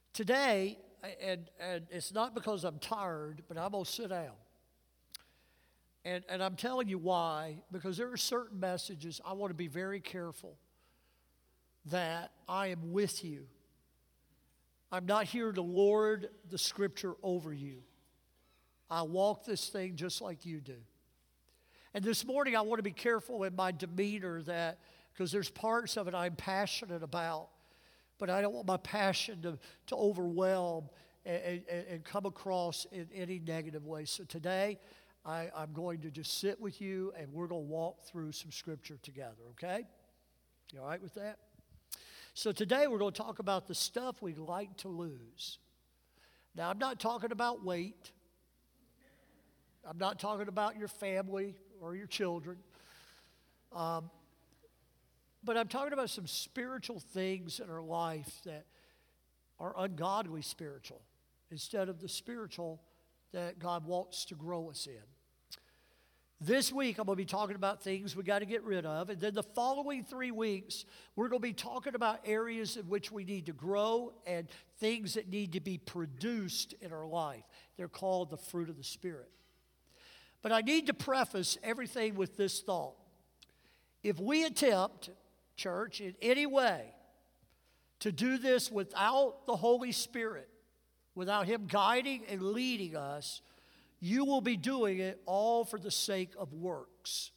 Today, and it's not because I'm tired, but I'm going to sit down. And I'm telling you why, because there are certain messages I want to be very careful that I am with you. I'm not here to lord the Scripture over you. I walk this thing just like you do. And this morning I want to be careful in my demeanor because there's parts of it I'm passionate about, but I don't want my passion to overwhelm and come across in any negative way. So today I'm going to just sit with you and we're going to walk through some Scripture together, okay? You all right with that? So today we're going to talk about the stuff we like to lose. Now I'm not talking about weight. I'm not talking about your family or your children. But I'm talking about some spiritual things in our life that are ungodly spiritual instead of the spiritual that God wants to grow us in. This week, I'm going to be talking about things we got to get rid of. And then the following 3 weeks, we're going to be talking about areas in which we need to grow and things that need to be produced in our life. They're called the fruit of the Spirit. But I need to preface everything with this thought. If we attempt, church, in any way to do this without the Holy Spirit, without Him guiding and leading us, you will be doing it all for the sake of works.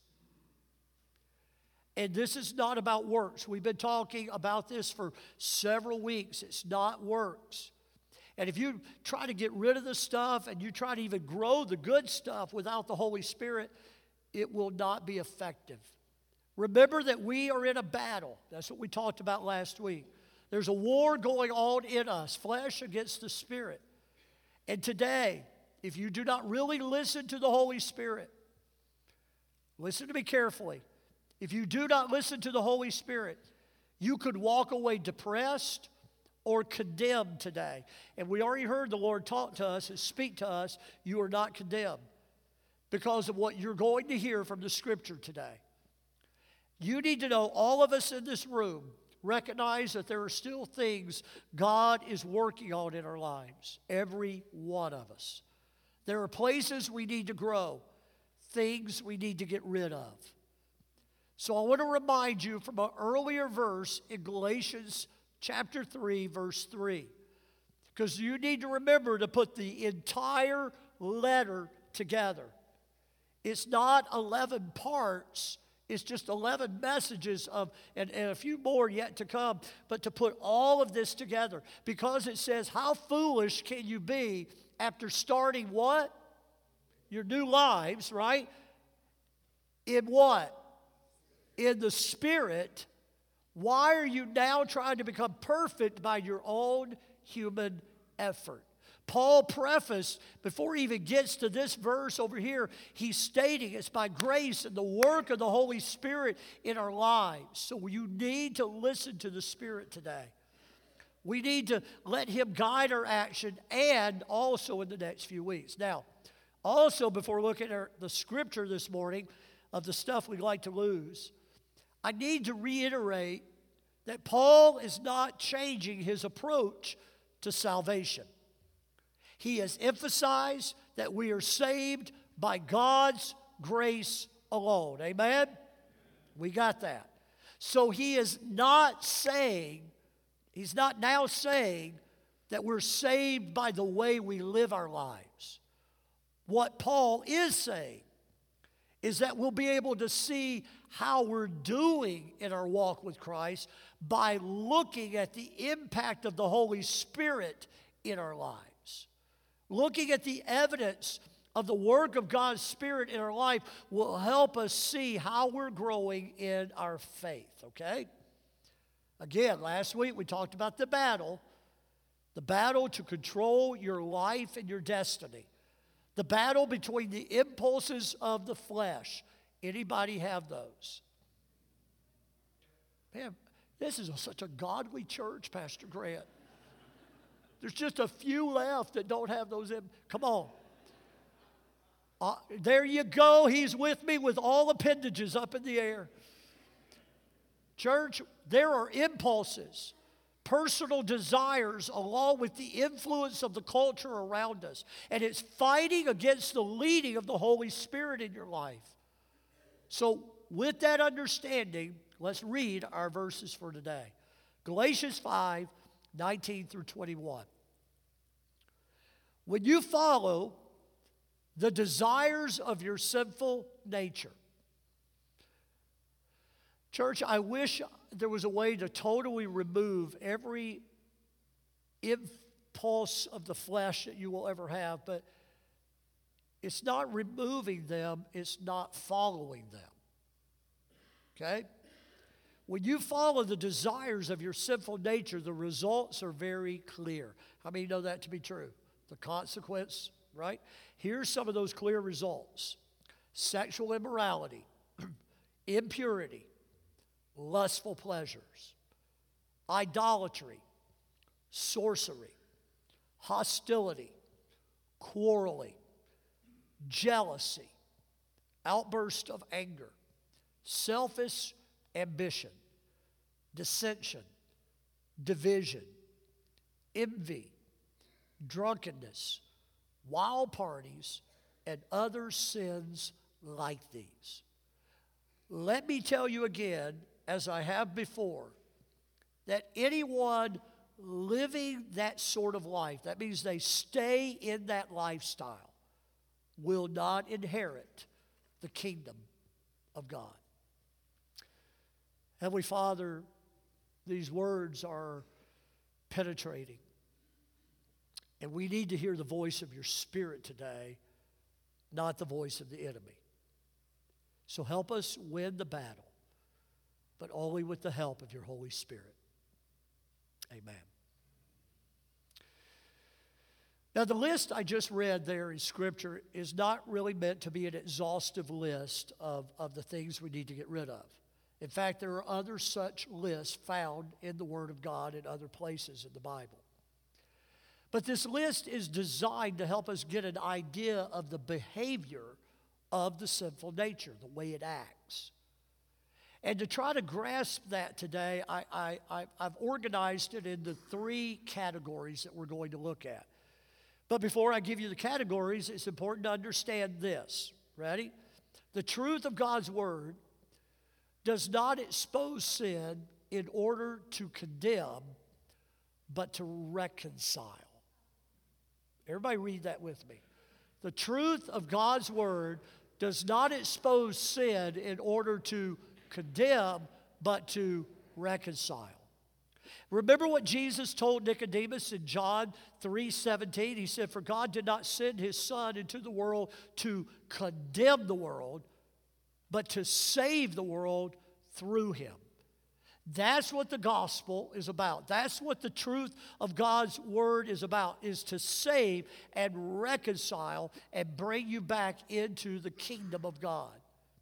And this is not about works. We've been talking about this for several weeks. It's not works. And if you try to get rid of the stuff and you try to even grow the good stuff without the Holy Spirit, it will not be effective. Remember that we are in a battle. That's what we talked about last week. There's a war going on in us, flesh against the Spirit. And today, if you do not really listen to the Holy Spirit, listen to me carefully. If you do not listen to the Holy Spirit, you could walk away depressed or condemned today. And we already heard the Lord talk to us and speak to us. You are not condemned because of what you're going to hear from the Scripture today. You need to know, all of us in this room recognize that there are still things God is working on in our lives. Every one of us. There are places we need to grow, things we need to get rid of. So I want to remind you from an earlier verse in Galatians chapter 3, verse 3. Because you need to remember to put the entire letter together. It's not 11 parts. It's just 11 messages and a few more yet to come. But to put all of this together. Because it says, how foolish can you be after starting what? Your new lives, right? In what? In the Spirit. Why are you now trying to become perfect by your own human effort? Paul prefaced, before he even gets to this verse over here, he's stating it's by grace and the work of the Holy Spirit in our lives. So you need to listen to the Spirit today. We need to let Him guide our action and also in the next few weeks. Now, also before looking at the Scripture this morning of the stuff we'd like to lose, I need to reiterate that Paul is not changing his approach to salvation. He has emphasized that we are saved by God's grace alone. Amen? We got that. So he is not saying, he's not now saying that we're saved by the way we live our lives. What Paul is saying is that we'll be able to see how we're doing in our walk with Christ by looking at the impact of the Holy Spirit in our lives. Looking at the evidence of the work of God's Spirit in our life will help us see how we're growing in our faith, okay? Again, last week we talked about the battle to control your life and your destiny. The battle between the impulses of the flesh. Anybody have those? Man, this is such a godly church, Pastor Grant. There's just a few left that don't have those. Come on. There you go. He's with me with all appendages up in the air. Church, there are impulses. personal desires along with the influence of the culture around us. And it's fighting against the leading of the Holy Spirit in your life. So with that understanding, let's read our verses for today. Galatians 5, 19 through 21. When you follow the desires of your sinful nature. Church, I wish there was a way to totally remove every impulse of the flesh that you will ever have, but it's not removing them, it's not following them. Okay? When you follow the desires of your sinful nature, the results are very clear. How many know that to be true? The consequence, right? Here's some of those clear results: sexual immorality, impurity, lustful pleasures, idolatry, sorcery, hostility, quarreling, jealousy, outburst of anger, selfish ambition, dissension, division, envy, drunkenness, wild parties, and other sins like these. Let me tell you again, as I have before, that anyone living that sort of life, that means they stay in that lifestyle, will not inherit the kingdom of God. Heavenly Father, these words are penetrating. And we need to hear the voice of your Spirit today, not the voice of the enemy. So help us win the battle, but only with the help of your Holy Spirit. Amen. Now, the list I just read there in Scripture is not really meant to be an exhaustive list of the things we need to get rid of. In fact, there are other such lists found in the Word of God in other places in the Bible. But this list is designed to help us get an idea of the behavior of the sinful nature, the way it acts. And to try to grasp that today, I've organized it into three categories that we're going to look at. But before I give you the categories, it's important to understand this. Ready? The truth of God's Word does not expose sin in order to condemn, but to reconcile. Everybody read that with me. The truth of God's Word does not expose sin in order to condemn, but to reconcile. Remember what Jesus told Nicodemus in John 3:17? He said, "For God did not send His Son into the world to condemn the world, but to save the world through Him." That's what the gospel is about. That's what the truth of God's Word is about, is to save and reconcile and bring you back into the kingdom of God.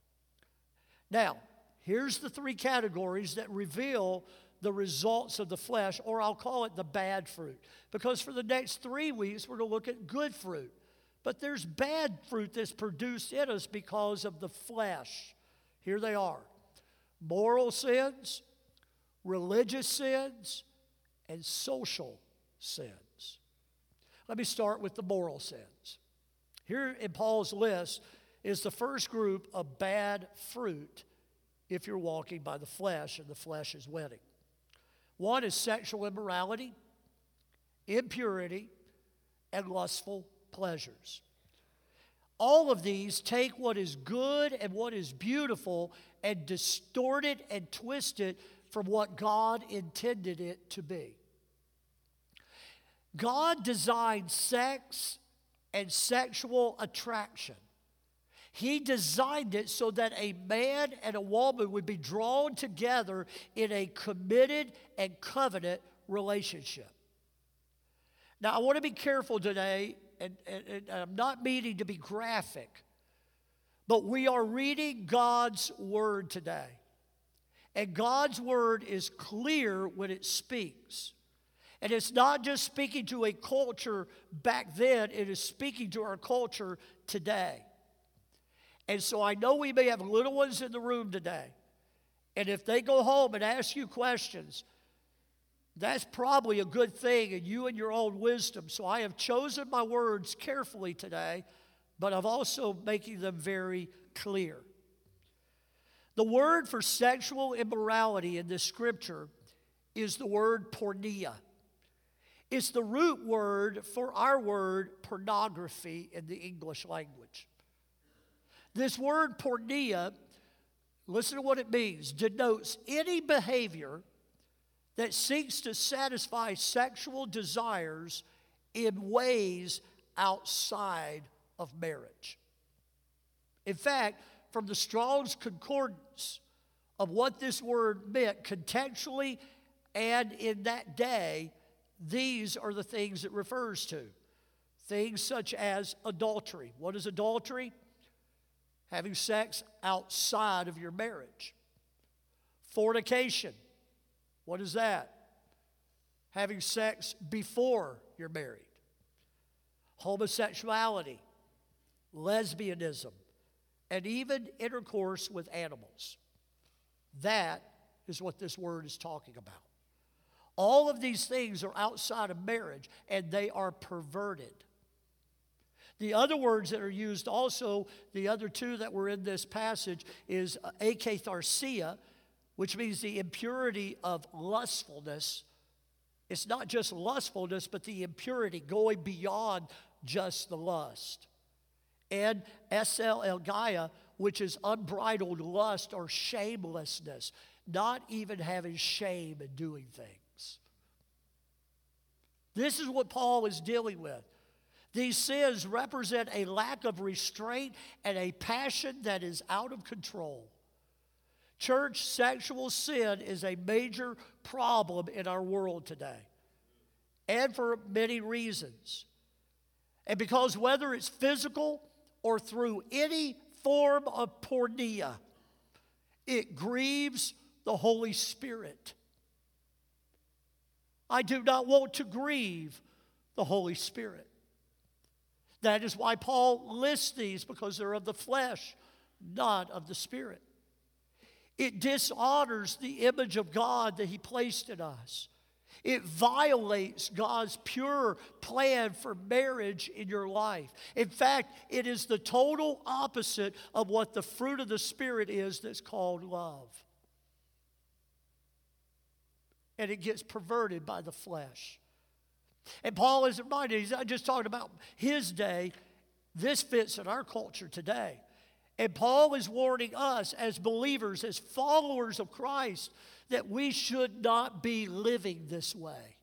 Now, here's the three categories that reveal the results of the flesh, or I'll call it the bad fruit. Because for the next 3 weeks, we're going to look at good fruit. But there's bad fruit that's produced in us because of the flesh. Here they are: moral sins, religious sins, and social sins. Let me start with the moral sins. Here in Paul's list is the first group of bad fruit if you're walking by the flesh and the flesh is winning. One is sexual immorality, impurity, and lustful pleasures. All of these take what is good and what is beautiful and distort it and twist it from what God intended it to be. God designed sex and sexual attraction. He designed it so that a man and a woman would be drawn together in a committed and covenant relationship. Now, I want to be careful today, and I'm not meaning to be graphic, but we are reading God's Word today. And God's Word is clear when it speaks. And it's not just speaking to a culture back then, it is speaking to our culture today. And so I know we may have little ones in the room today. And if they go home and ask you questions, That's probably a good thing, and you and your own wisdom. So I have chosen my words carefully today, but I'm also making them very clear. The word for sexual immorality in this scripture is the word porneia. It's the root word for our word pornography in the English language. This word porneia, listen to what it means, denotes any behavior that seeks to satisfy sexual desires in ways outside of marriage. In fact, from the Strong's Concordance of what this word meant contextually and in that day, these are the things it refers to. Things such as adultery. What is adultery? Having sex outside of your marriage. Fornication. What is that? Having sex before you're married. Homosexuality, lesbianism, and even intercourse with animals. That is what this word is talking about. All of these things are outside of marriage, and they are perverted. The other words that are used also, the other two that were in this passage, is akatharsia, which means the impurity of lustfulness. It's not just lustfulness, but the impurity going beyond just the lust. And elgaia, which is unbridled lust or shamelessness, not even having shame in doing things. This is what Paul is dealing with. These sins represent a lack of restraint and a passion that is out of control. Church, sexual sin is a major problem in our world today, and for many reasons. And because whether it's physical or through any form of porneia, it grieves the Holy Spirit. I do not want to grieve the Holy Spirit. That is why Paul lists these, because they're of the flesh, not of the Spirit. It dishonors the image of God that He placed in us. It violates God's pure plan for marriage in your life. In fact, it is the total opposite of what the fruit of the Spirit is, that's called love. And it gets perverted by the flesh. And Paul is reminded, he's not just talking about his day, this fits in our culture today. And Paul is warning us as believers, as followers of Christ, that we should not be living this way.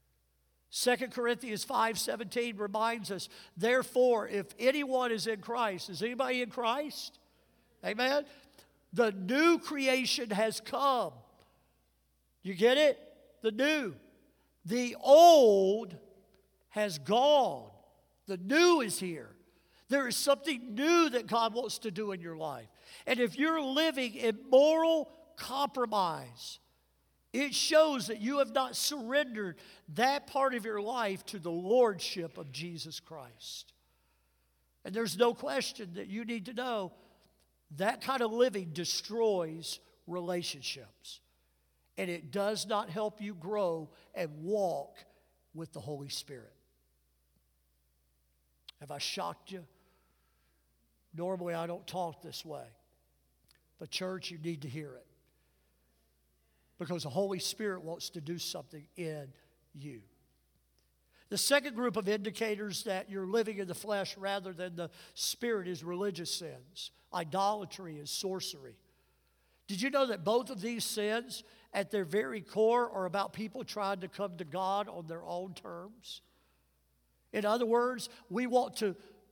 2 Corinthians 5:17 reminds us, therefore, if anyone is in Christ, is anybody in Christ? Amen? The new creation has come. You get it? The new. The old has gone. The new is here. There is something new that God wants to do in your life. And if you're living in moral compromise, it shows that you have not surrendered that part of your life to the lordship of Jesus Christ. And there's no question that you need to know that kind of living destroys relationships. And it does not help you grow and walk with the Holy Spirit. Have I shocked you? Normally I don't talk this way. But church, you need to hear it. Because the Holy Spirit wants to do something in you. The second group of indicators that you're living in the flesh rather than the Spirit is religious sins. Idolatry is sorcery. Did you know that both of these sins at their very core are about people trying to come to God on their own terms? In other words, we want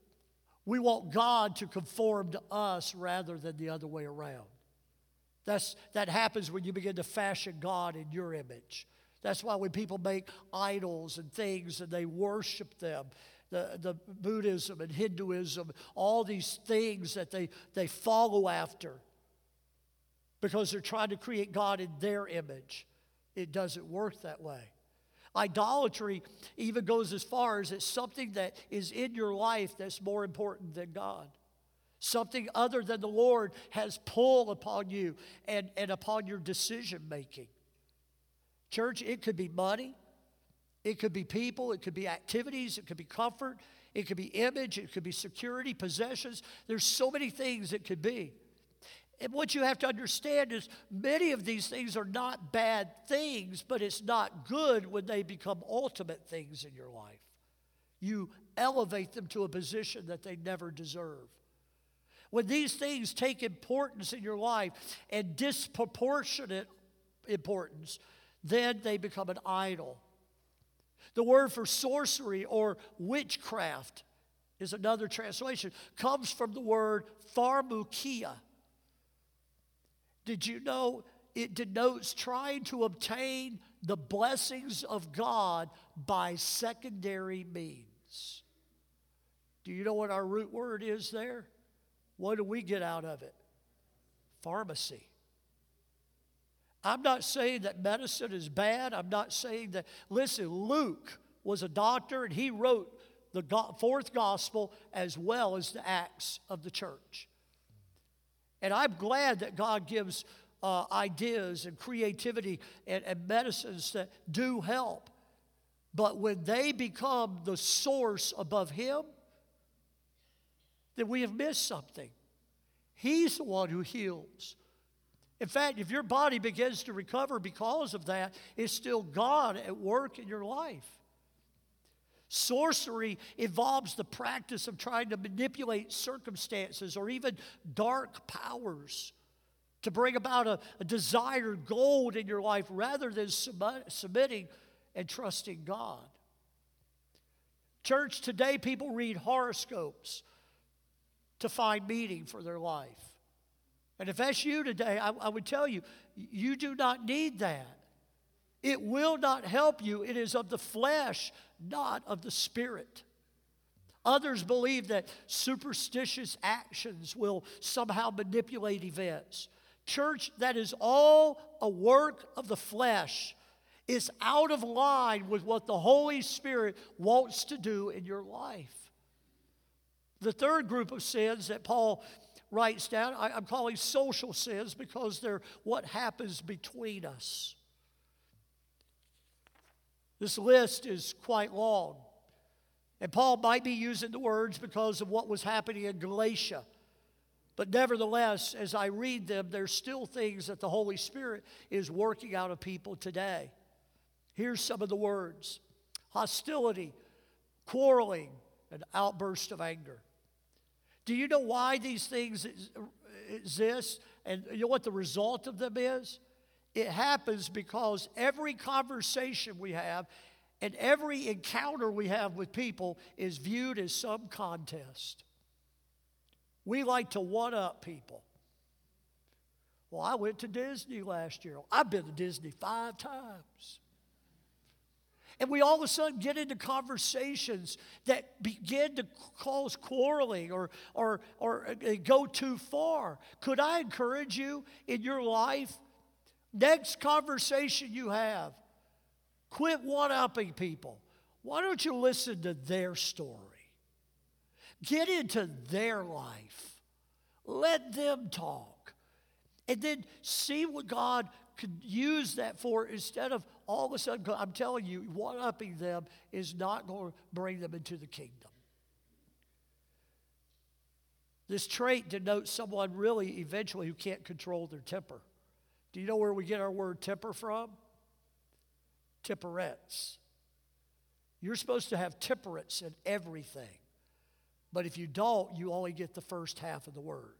God to conform to us rather than the other way around. That happens when you begin to fashion God in your image. That's why when people make idols and things and they worship them, the Buddhism and Hinduism, all these things that they follow after because they're trying to create God in their image. It doesn't work that way. Idolatry even goes as far as it's something that is in your life that's more important than God. Something other than the Lord has pull upon you and upon your decision making. Church, it could be money, it could be people, it could be activities, it could be comfort, it could be image, it could be security, possessions. There's so many things it could be. And what you have to understand is many of these things are not bad things, but it's not good when they become ultimate things in your life. You elevate them to a position that they never deserve. When these things take importance in your life and disproportionate importance, then they become an idol. The word for sorcery or witchcraft is another translation, comes from the word pharmakia. Did you know it denotes trying to obtain the blessings of God by secondary means? Do you know what our root word is there? What do we get out of it? Pharmacy. I'm not saying that medicine is bad. I'm not saying that. Listen, Luke was a doctor and he wrote the fourth gospel as well as the Acts of the church. And I'm glad that God gives ideas and creativity and medicines that do help. But when they become the source above Him, then we have missed something. He's the one who heals. In fact, if your body begins to recover because of that, it's still God at work in your life. Sorcery involves the practice of trying to manipulate circumstances or even dark powers to bring about a desired goal in your life rather than submitting and trusting God. Church, today people read horoscopes to find meaning for their life. And if that's you today, I would tell you, you do not need that. It will not help you. It is of the flesh, not of the spirit. Others believe that superstitious actions will somehow manipulate events. Church, that is all a work of the flesh. It's out of line with what the Holy Spirit wants to do in your life. The third group of sins that Paul writes down, I'm calling social sins because they're what happens between us. This list is quite long. And Paul might be using the words because of what was happening in Galatia. But nevertheless, as I read them, there's still things that the Holy Spirit is working out of people today. Here's some of the words: hostility, quarreling, and outburst of anger. Do you know why these things exist? And you know what the result of them is? It happens because every conversation we have and every encounter we have with people is viewed as some contest. We like to one-up people. Well, I went to Disney last year. I've been to Disney 5 times. And we all of a sudden get into conversations that begin to cause quarreling or go too far. Could I encourage you in your life, next conversation you have, quit one-upping people. Why don't you listen to their story? Get into their life. Let them talk. And then see what God could use that for instead of all of a sudden, I'm telling you, one-upping them is not going to bring them into the kingdom. This trait denotes someone really eventually who can't control their temper. Do you know where we get our word temper from? Temperance. You're supposed to have temperance in everything. But if you don't, you only get the first half of the word.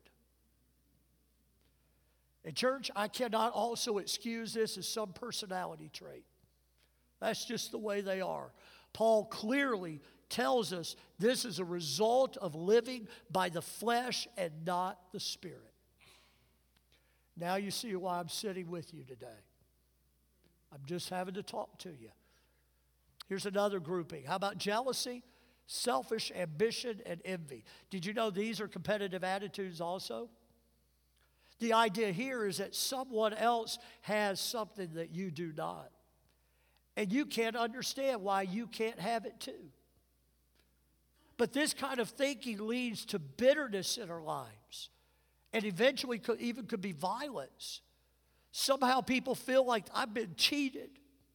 And church, I cannot also excuse this as some personality trait. That's just the way they are. Paul clearly tells us this is a result of living by the flesh and not the spirit. Now you see why I'm sitting with you today. I'm just having to talk to you. Here's another grouping. How about jealousy, selfish ambition, and envy? Did you know these are competitive attitudes also? The idea here is that someone else has something that you do not. And you can't understand why you can't have it too. But this kind of thinking leads to bitterness in our lives. And eventually could be violence. Somehow people feel like I've been cheated.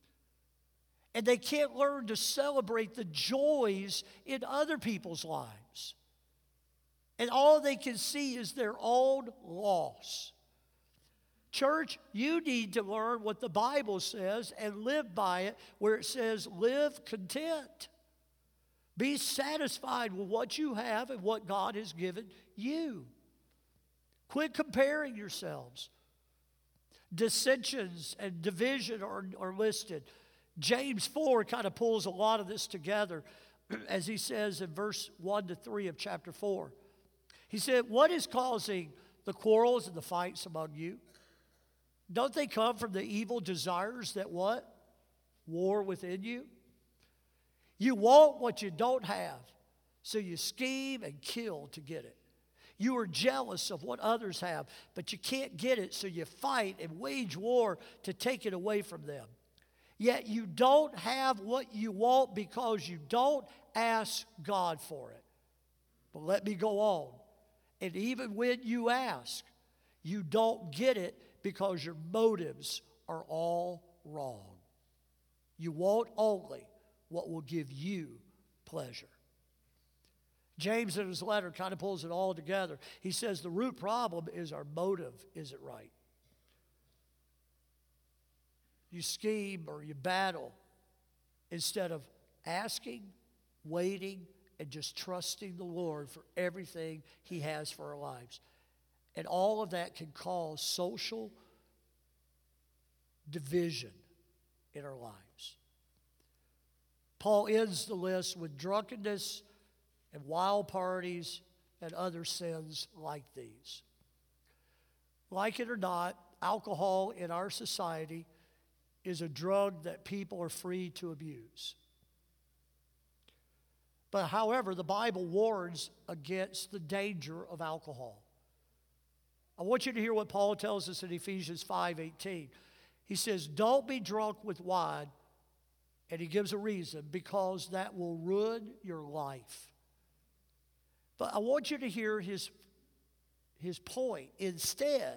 And they can't learn to celebrate the joys in other people's lives. And all they can see is their own loss. Church, you need to learn what the Bible says and live by it, where it says, live content. Be satisfied with what you have and what God has given you. Quit comparing yourselves. Dissensions and division are listed. James 4 kind of pulls a lot of this together as he says in verse 1 to 3 of chapter 4. He said, what is causing the quarrels and the fights among you? Don't they come from the evil desires that what? War within you? You want what you don't have, so you scheme and kill to get it. You are jealous of what others have, but you can't get it, so you fight and wage war to take it away from them. Yet you don't have what you want because you don't ask God for it. But let me go on. And even when you ask, you don't get it because your motives are all wrong. You want only what will give you pleasure. James in his letter kind of pulls it all together. He says the root problem is our motive isn't right. You scheme or you battle instead of asking, waiting, and just trusting the Lord for everything He has for our lives. And all of that can cause social division in our lives. Paul ends the list with drunkenness and wild parties and other sins like these. Like it or not, alcohol in our society is a drug that people are free to abuse. But however, the Bible warns against the danger of alcohol. I want you to hear what Paul tells us in Ephesians 5:18. He says, don't be drunk with wine, and he gives a reason, because that will ruin your life. But I want you to hear his point. Instead,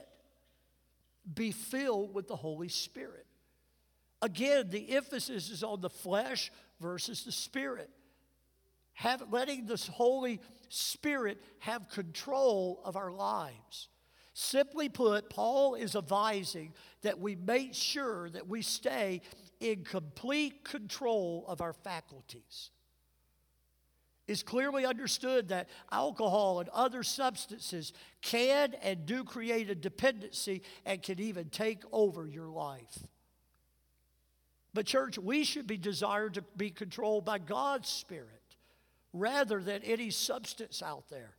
be filled with the Holy Spirit. Again, the emphasis is on the flesh versus the spirit. Letting this Holy Spirit have control of our lives. Simply put, Paul is advising that we make sure that we stay in complete control of our faculties. It's clearly understood that alcohol and other substances can and do create a dependency and can even take over your life. But church, we should be desired to be controlled by God's Spirit rather than any substance out there.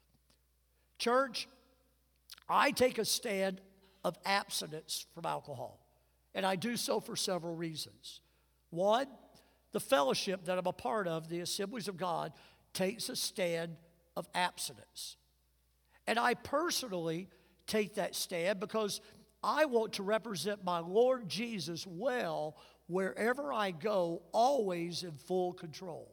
Church, I take a stand of abstinence from alcohol, and I do so for several reasons. One, the fellowship that I'm a part of, the Assemblies of God, takes a stand of abstinence. And I personally take that stand because I want to represent my Lord Jesus well wherever I go, always in full control.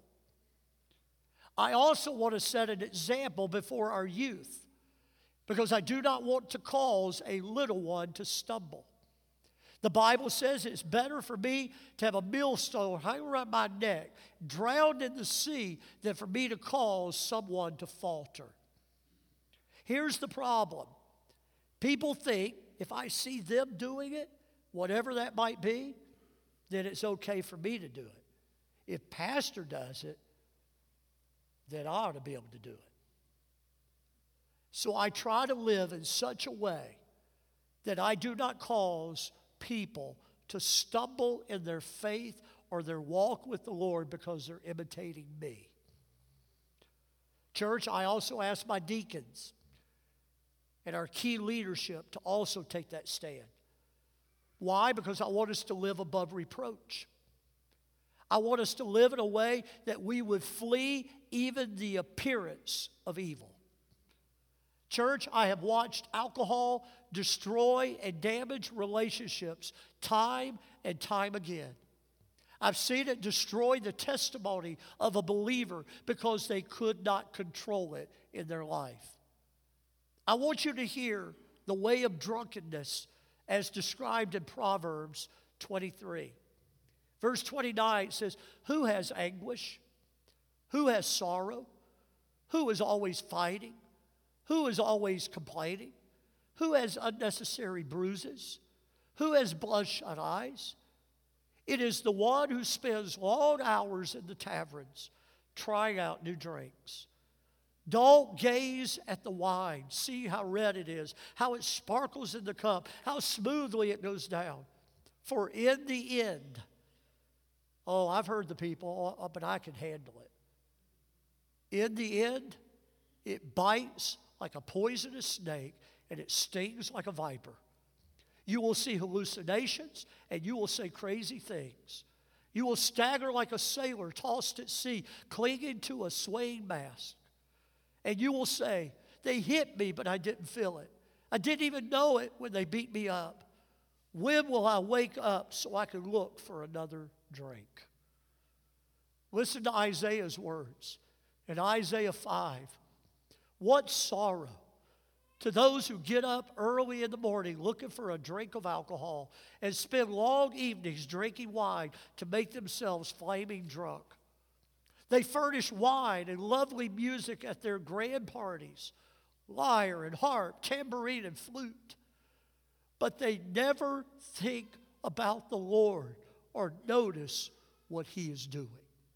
I also want to set an example before our youth because I do not want to cause a little one to stumble. The Bible says it's better for me to have a millstone hung around my neck, drowned in the sea, than for me to cause someone to falter. Here's the problem. People think if I see them doing it, whatever that might be, then it's okay for me to do it. If pastor does it, then I ought to be able to do it. So I try to live in such a way that I do not cause people to stumble in their faith or their walk with the Lord because they're imitating me. Church, I also ask my deacons and our key leadership to also take that stand. Why? Because I want us to live above reproach. I want us to live in a way that we would flee even the appearance of evil. Church, I have watched alcohol destroy and damage relationships time and time again. I've seen it destroy the testimony of a believer because they could not control it in their life. I want you to hear the way of drunkenness as described in Proverbs 23. Verse 29 says, who has anguish? Who has sorrow? Who is always fighting? Who is always complaining? Who has unnecessary bruises? Who has bloodshot eyes? It is the one who spends long hours in the taverns trying out new drinks. Don't gaze at the wine. See how red it is, how it sparkles in the cup, how smoothly it goes down. For in the end, oh, I've heard the people, oh, but I can handle it. In the end, it bites like a poisonous snake and it stings like a viper. You will see hallucinations and you will say crazy things. You will stagger like a sailor tossed at sea, clinging to a swaying mast. And you will say, they hit me, but I didn't feel it. I didn't even know it when they beat me up. When will I wake up so I can look for another drink? Listen to Isaiah's words in Isaiah 5. What sorrow to those who get up early in the morning looking for a drink of alcohol and spend long evenings drinking wine to make themselves flaming drunk. They furnish wine and lovely music at their grand parties, lyre and harp, tambourine and flute. But they never think about the Lord or notice what He is doing.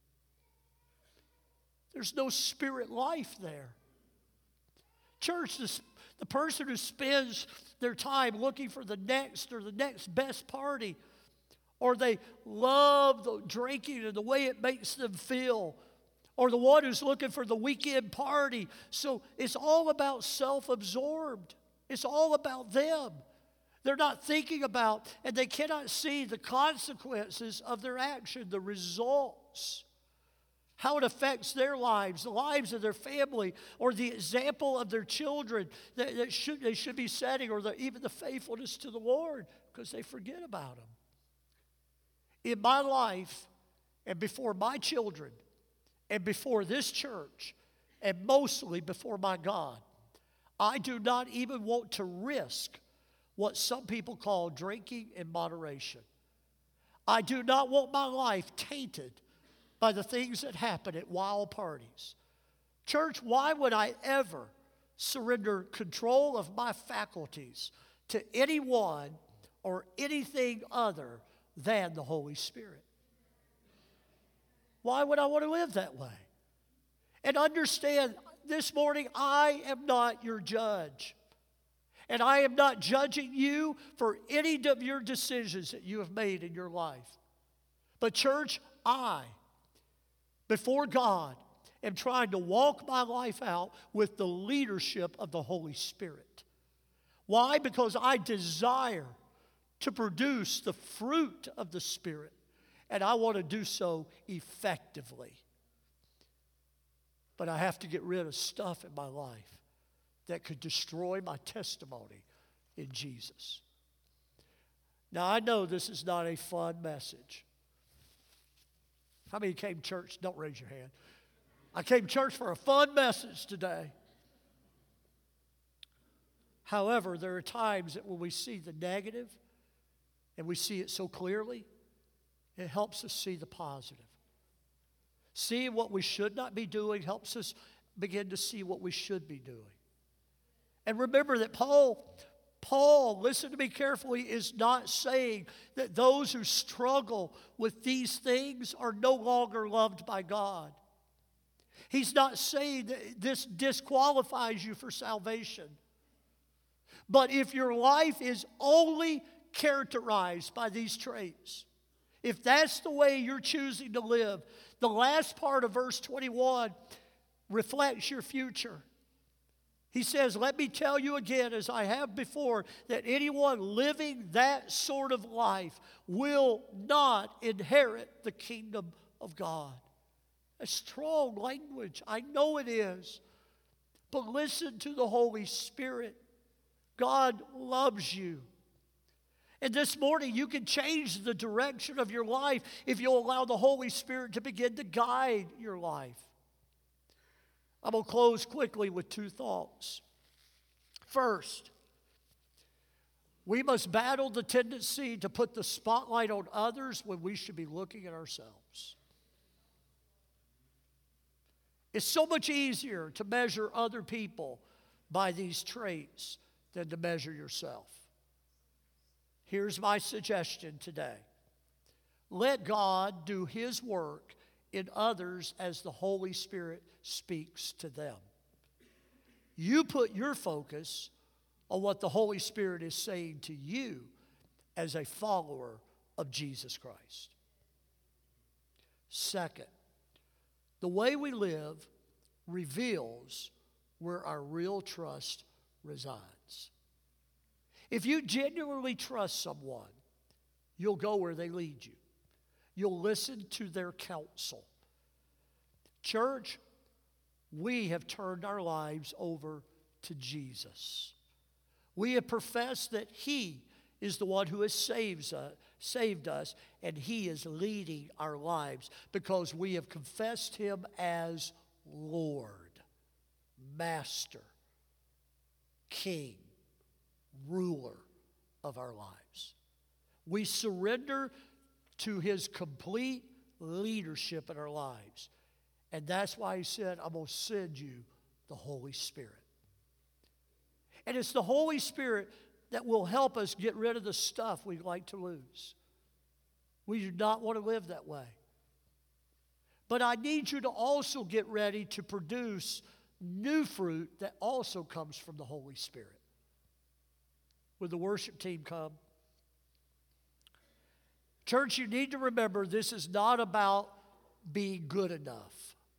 There's no spirit life there. Church, the person who spends their time looking for the next best party, or they love the drinking and the way it makes them feel, or the one who's looking for the weekend party. So it's all about self-absorbed. It's all about them. They're not thinking about, and they cannot see the consequences of their action, the results, how it affects their lives, the lives of their family, or the example of their children that they should be setting, or even the faithfulness to the Lord, because they forget about them. In my life, and before my children, and before this church, and mostly before my God, I do not even want to risk what some people call drinking in moderation. I do not want my life tainted by the things that happen at wild parties. Church, why would I ever surrender control of my faculties to anyone or anything other than the Holy Spirit? Why would I want to live that way? And understand, this morning, I am not your judge. And I am not judging you for any of your decisions that you have made in your life. But church, I, before God, am trying to walk my life out with the leadership of the Holy Spirit. Why? Because I desire to produce the fruit of the Spirit, and I want to do so effectively. But I have to get rid of stuff in my life that could destroy my testimony in Jesus. Now, I know this is not a fun message. How many came to church? Don't raise your hand. I came to church for a fun message today. However, there are times that when we see the negative and we see it so clearly, it helps us see the positive. Seeing what we should not be doing helps us begin to see what we should be doing. And remember that Paul, listen to me carefully, is not saying that those who struggle with these things are no longer loved by God. He's not saying that this disqualifies you for salvation. But if your life is only characterized by these traits, if that's the way you're choosing to live, the last part of verse 21 reflects your future. He says, let me tell you again, as I have before, that anyone living that sort of life will not inherit the kingdom of God. A strong language. I know it is. But listen to the Holy Spirit. God loves you. And this morning, you can change the direction of your life if you'll allow the Holy Spirit to begin to guide your life. I'm going to close quickly with two thoughts. First, We must battle the tendency to put the spotlight on others when we should be looking at ourselves. It's so much easier to measure other people by these traits than to measure yourself. Here's my suggestion today. Let God do His work in others as the Holy Spirit speaks to them. You put your focus on what the Holy Spirit is saying to you as a follower of Jesus Christ. Second, the way we live reveals where our real trust resides. If you genuinely trust someone, you'll go where they lead you. You'll listen to their counsel. Church, we have turned our lives over to Jesus. We have professed that He is the one who has saved us, and He is leading our lives because we have confessed Him as Lord, Master, King, ruler of our lives. We surrender to His complete leadership in our lives. And that's why He said, I'm going to send you the Holy Spirit. And it's the Holy Spirit that will help us get rid of the stuff we like to lose. We do not want to live that way. But I need you to also get ready to produce new fruit that also comes from the Holy Spirit. Would the worship team come? Church, you need to remember this is not about being good enough.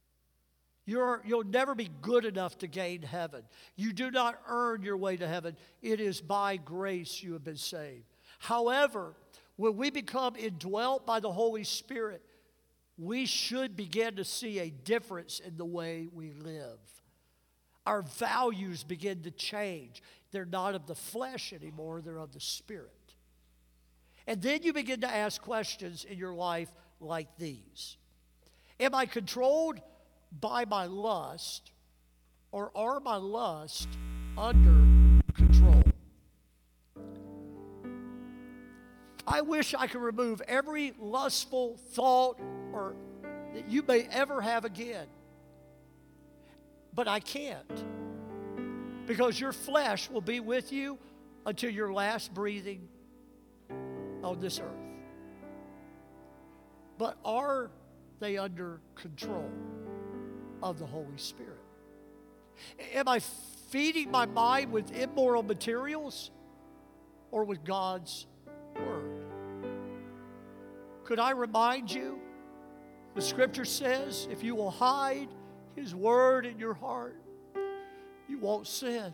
You'll never be good enough to gain heaven. You do not earn your way to heaven. It is by grace you have been saved. However, when we become indwelt by the Holy Spirit, we should begin to see a difference in the way we live. Our values begin to change. They're not of the flesh anymore, they're of the Spirit. And then you begin to ask questions in your life like these. Am I controlled by my lust, or are my lust under control? I wish I could remove every lustful thought or that you may ever have again. But I can't. Because your flesh will be with you until your last breathing on this earth. But are they under control of the Holy Spirit? Am I feeding my mind with immoral materials or with God's Word? Could I remind you, the Scripture says, if you will hide His Word in your heart, you won't sin.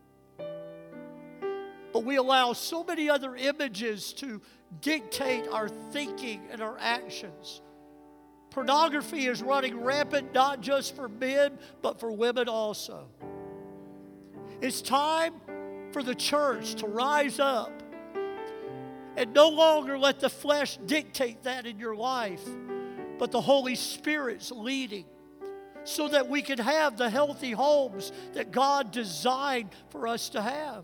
But we allow so many other images to dictate our thinking and our actions. Pornography is running rampant not just for men, but for women also. It's time for the church to rise up and no longer let the flesh dictate that in your life, but the Holy Spirit's leading, so that we can have the healthy homes that God designed for us to have.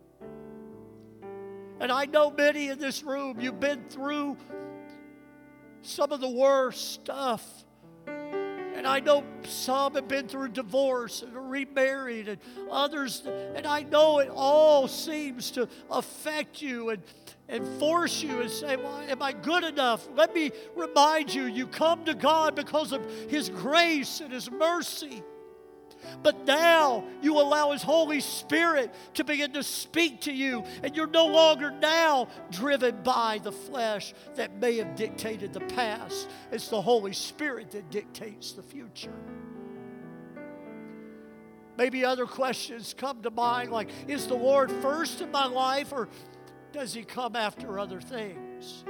And I know many in this room, you've been through some of the worst stuff. And I know some have been through divorce and are remarried, and others, and I know it all seems to affect you and force you and say, well, am I good enough? Let me remind you, you come to God because of His grace and His mercy. But now you allow His Holy Spirit to begin to speak to you, and you're no longer now driven by the flesh that may have dictated the past. It's the Holy Spirit that dictates the future. Maybe other questions come to mind, like, is the Lord first in my life, or does He come after other things?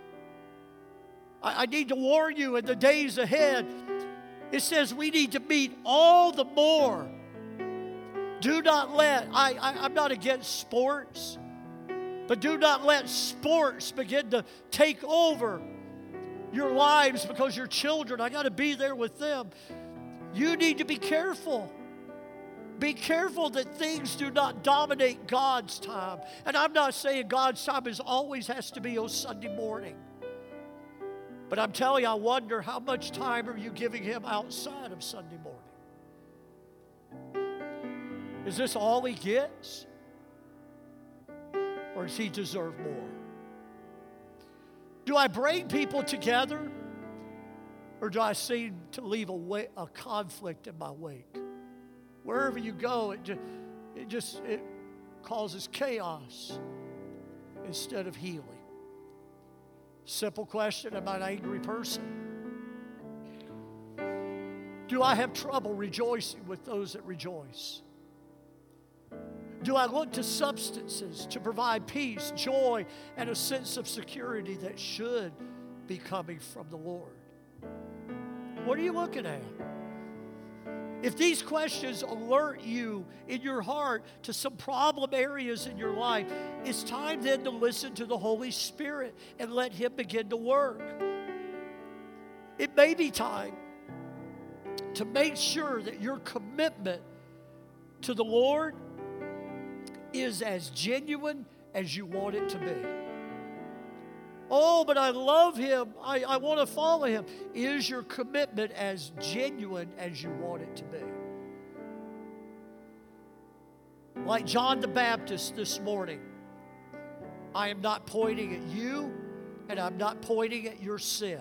I need to warn you, in the days ahead, it says we need to meet all the more. Do not let, I'm not against sports, but do not let sports begin to take over your lives because your children, I got to be there with them. You need to be careful, Be careful that things do not dominate God's time. And I'm not saying God's time always has to be on Sunday morning. But I'm telling you, I wonder how much time are you giving Him outside of Sunday morning? Is this all He gets? Or does He deserve more? Do I bring people together? Or do I seem to leave a conflict in my wake? Wherever you go, it causes chaos instead of healing. Simple question, am I an angry person? Do I have trouble rejoicing with those that rejoice? Do I look to substances to provide peace, joy, and a sense of security that should be coming from the Lord? What are you looking at? If these questions alert you in your heart to some problem areas in your life, it's time then to listen to the Holy Spirit and let Him begin to work. It may be time to make sure that your commitment to the Lord is as genuine as you want it to be. Oh, but I love Him. I want to follow Him. Is your commitment as genuine as you want it to be? Like John the Baptist this morning, I am not pointing at you, and I'm not pointing at your sin.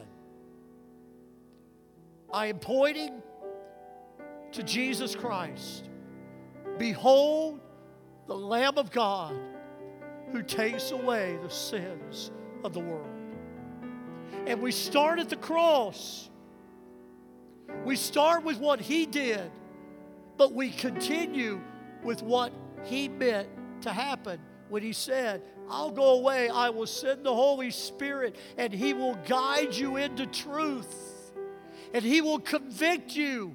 I am pointing to Jesus Christ. Behold, the Lamb of God who takes away the sins of the world. And we start at the cross. We start with what He did, but we continue with what He meant to happen when He said, I'll go away, I will send the Holy Spirit, and He will guide you into truth, and He will convict you.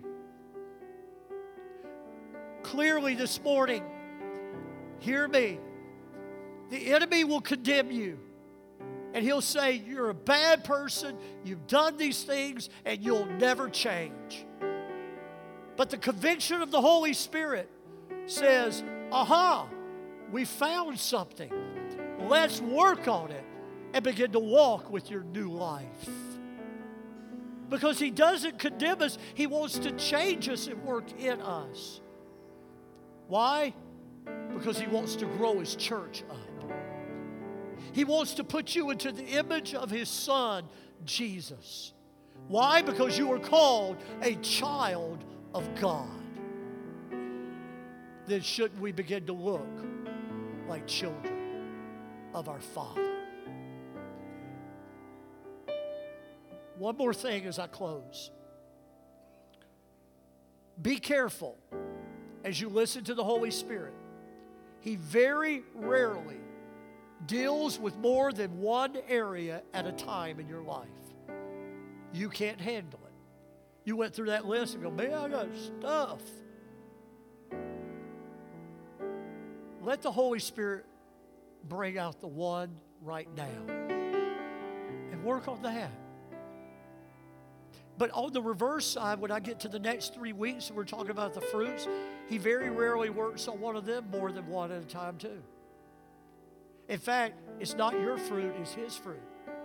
Clearly this morning, hear me, the enemy will condemn you. And he'll say, you're a bad person, you've done these things, and you'll never change. But the conviction of the Holy Spirit says, aha, we found something. Let's work on it and begin to walk with your new life. Because He doesn't condemn us, He wants to change us and work in us. Why? Because He wants to grow His church up. He wants to put you into the image of His Son, Jesus. Why? Because you are called a child of God. Then shouldn't we begin to look like children of our Father? One more thing as I close. Be careful as you listen to the Holy Spirit. He very rarely deals with more than one area at a time in your life. You can't handle it. You went through that list and go, man, I got stuff. Let the Holy Spirit bring out the one right now and work on that. But on the reverse side, when I get to the next 3 weeks and we're talking about the fruits, He very rarely works on one of them more than one at a time too. In fact, it's not your fruit, it's His fruit.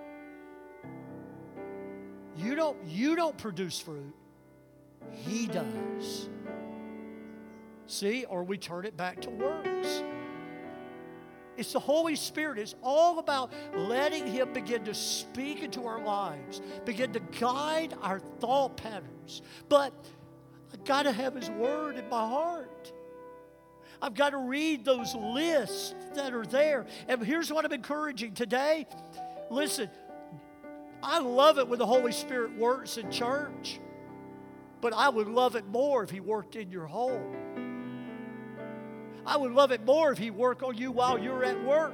You don't produce fruit. He does. See, or we turn it back to works. It's the Holy Spirit. It's all about letting Him begin to speak into our lives, begin to guide our thought patterns. But I've got to have His Word in my heart. I've got to read those lists that are there. And here's what I'm encouraging today. Listen, I love it when the Holy Spirit works in church, but I would love it more if He worked in your home. I would love it more if He worked on you while you're at work,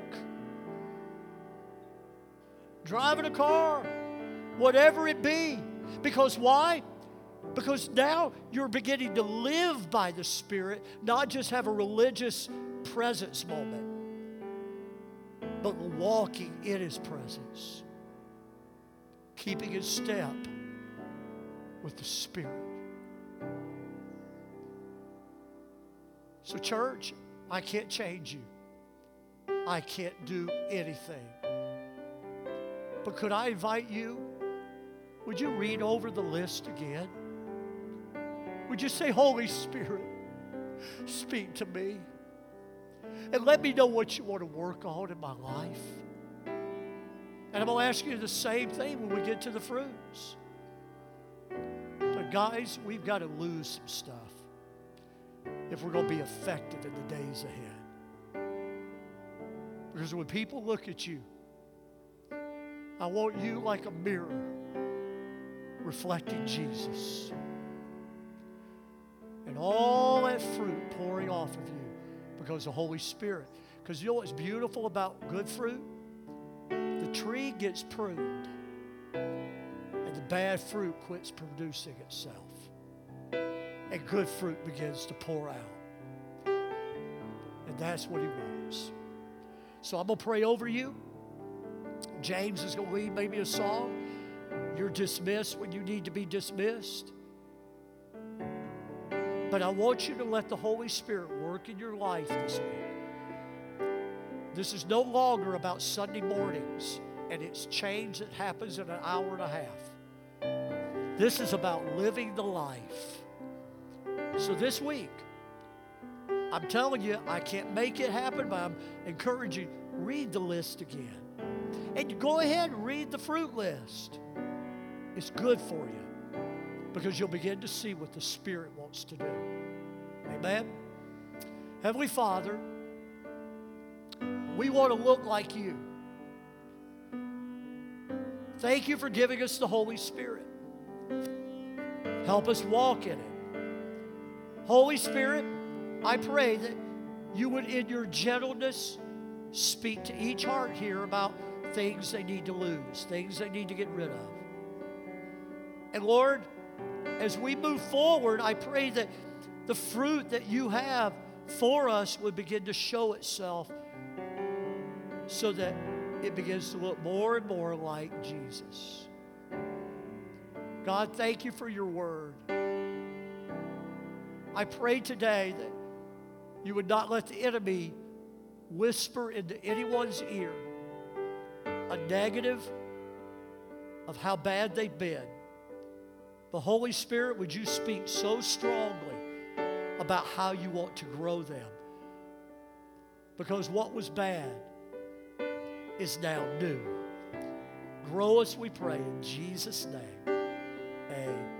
driving a car, whatever it be. Because why? Because now you're beginning to live by the Spirit, not just have a religious presence moment, but walking in His presence, keeping in step with the Spirit. So, church, I can't change you. I can't do anything. But could I invite you? Would you read over the list again? Would you say, Holy Spirit, speak to me? And let me know what you want to work on in my life. And I'm going to ask you the same thing when we get to the fruits. But guys, we've got to lose some stuff if we're going to be effective in the days ahead. Because when people look at you, I want you like a mirror reflecting Jesus. And all that fruit pouring off of you because of the Holy Spirit. Because you know what's beautiful about good fruit? The tree gets pruned and the bad fruit quits producing itself. And good fruit begins to pour out. And that's what He wants. So I'm going to pray over you. James is going to lead maybe a song. You're dismissed when you need to be dismissed. But I want you to let the Holy Spirit work in your life this week. This is no longer about Sunday mornings and it's change that happens in an hour and a half. This is about living the life. So this week, I'm telling you, I can't make it happen, but I'm encouraging you, read the list again. And go ahead and read the fruit list. It's good for you because you'll begin to see what the Spirit wants to do. Amen? Heavenly Father, we want to look like you. Thank you for giving us the Holy Spirit. Help us walk in it. Holy Spirit, I pray that you would, in your gentleness, speak to each heart here about things they need to lose, things they need to get rid of. And Lord, as we move forward, I pray that the fruit that you have for us would begin to show itself so that it begins to look more and more like Jesus. God, thank you for your word. I pray today that you would not let the enemy whisper into anyone's ear a negative of how bad they've been. The Holy Spirit, would you speak so strongly about how you want to grow them? Because what was bad is now new. Grow us, we pray, in Jesus' name. Amen.